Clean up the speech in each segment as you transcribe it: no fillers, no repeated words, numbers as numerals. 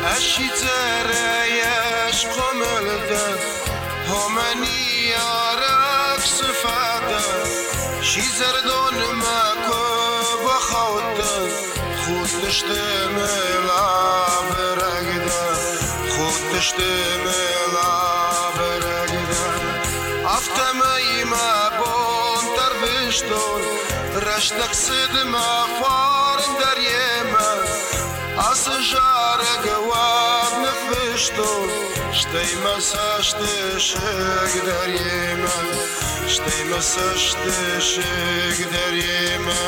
اشی تریش قملده همانی یارک صفاده شی زردون مکو بخوده خود تشتملا برگده خود تشتملا برگده افتمایی ما بون دروشتون رشتك سد ما فارن دريما أسجار قواب نفشتو شتي مساشتشك دريما شتي مساشتشك دريما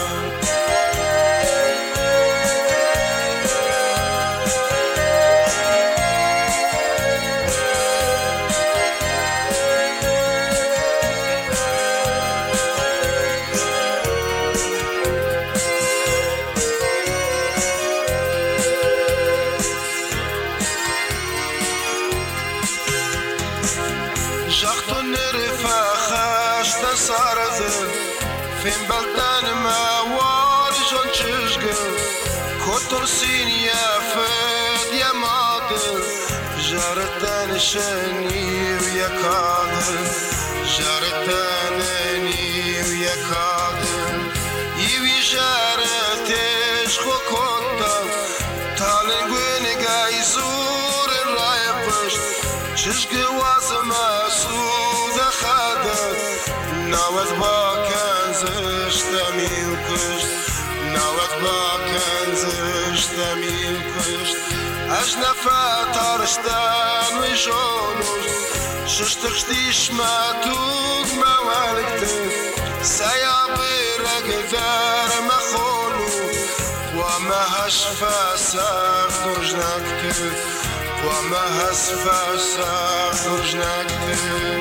جاختو نرفا خاشتا سارزه فين بلدان ما وارجون چشگه کتر سینیا فد یا مادر جارتان شنیو یا کادر جارتان نیو یا کادر یوی جارتش خو کتا تالنگوین گای زور رای پشت چشگه واسما سودا خادت نوت با کنزش تمیل کشت نوت با کنزش تمیل کشت اش نفت تارشتن و جونوش ششتخشتیش ما توگ موالکت سیا برگ در مخونو و ما هشفا سخت نجنکت وما هسفا ساخرج نكتب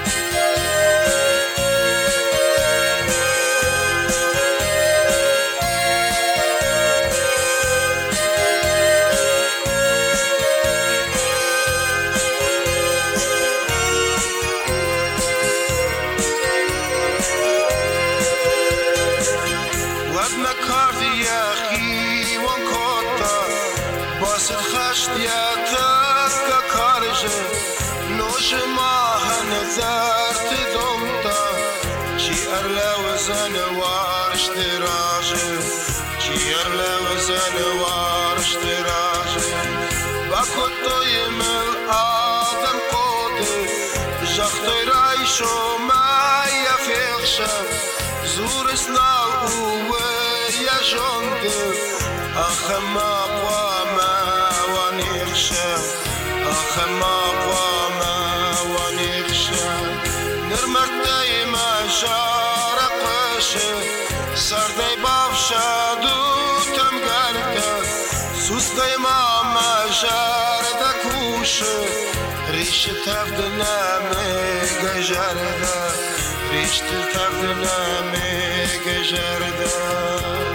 ودنا كاردي يا أخي وانكوتا باسد خشت يا تسكا كارجة نوش ماهن زارت دومتا جي أرلا وزن وارش تراجة جي أرلا وزن وارش تراجة باكوتو يمل آدم قودر جاختو رايشو ما يفيخشا زور سناو يا جندر أخما قواما ونخشى أخما قواما ونخشى نرمك دايما شارقش سردي بافشا دوتم قرقا سوس دايما ما جاردا كوش ريش تفدنا ميقا جاردا ريش تفدنا ميقا جاردا